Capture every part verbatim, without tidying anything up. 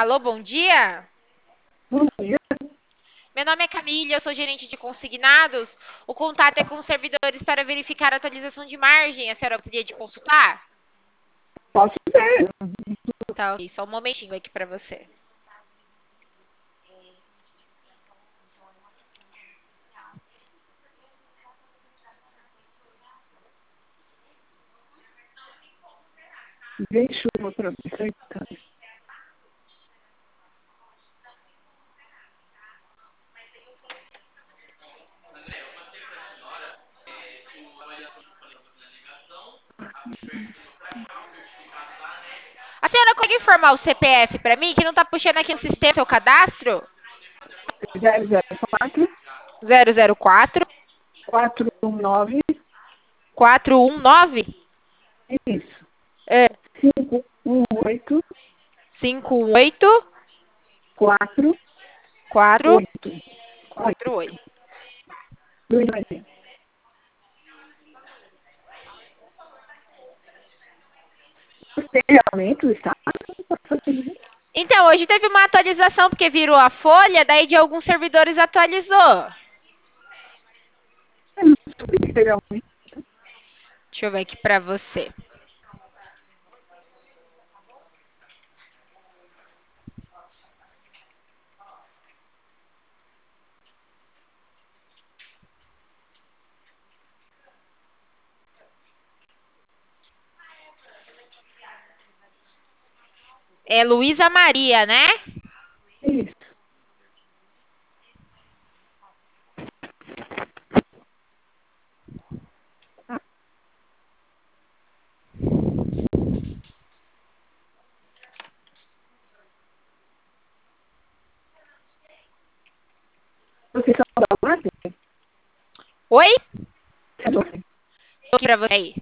Alô, bom dia. Bom dia. Meu nome é Camila, eu sou gerente de consignados. O contato é com os servidores para verificar a atualização de margem. A senhora gostaria de consultar? Posso ver. Tá, ok. Só um momentinho aqui para você. Vem chuva para mim. Coitado. A senhora consegue informar o C P F para mim, que não tá puxando aqui no sistema seu cadastro? zero zero quatro, Zero zero quatro, quatro um nove. quatro um nove, Isso. é, cinco um oito, cinco oito quatro quatro oito. quatro oito. oito. Luiz Maria. Você realmente está? Então, hoje teve uma atualização, porque virou a folha, daí de alguns servidores atualizou. Eu não sabia realmente. Deixa eu ver aqui para você. É Luísa Maria, né? Isso. Ah, vocês são da ordem? Oi? É da ordem. Tô aqui pra você aí.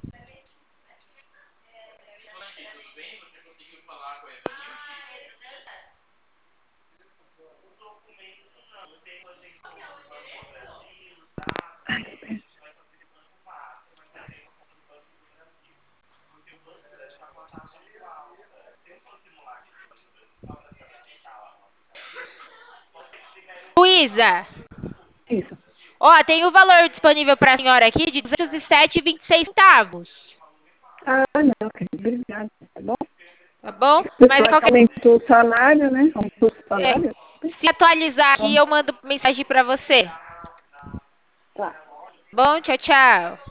Ai, que pena. Luísa, Isso. ó, tem o valor disponível pra senhora aqui de duzentos e sete e vinte e seis centavos. Ah, não, querido. Obrigada. Tá bom? Tá bom? Mas Pessoal, qualquer. aumentou o salário, né? Aumentou o É, salário. se atualizar aqui, Então, eu mando mensagem pra você. tá. Bom, tchau, tchau.